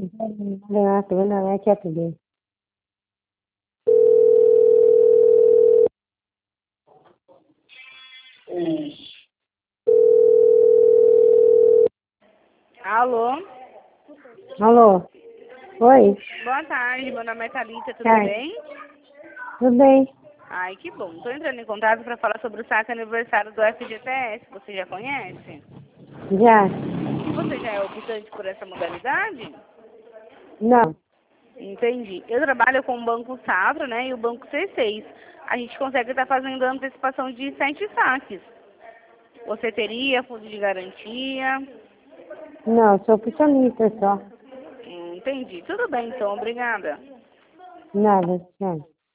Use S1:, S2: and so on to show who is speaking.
S1: Renato, não é que é tudo.
S2: Alô?
S1: Alô? Oi?
S2: Boa tarde, meu nome é Thalita, tudo
S1: Tá,
S2: bem?
S1: tudo bem?
S2: Ai, que bom. Estou entrando em contato para falar sobre o saque aniversário do FGTS. Você já conhece?
S1: Já?
S2: E você já é optante por essa modalidade?
S1: Não.
S2: Entendi. Eu trabalho com o Banco Safra, né, e o Banco C6. A gente consegue estar fazendo antecipação de 7 saques. Você teria fundo de garantia?
S1: Não, sou funcionista só.
S2: Entendi. Tudo bem, então. Obrigada.
S1: Nada, tchau.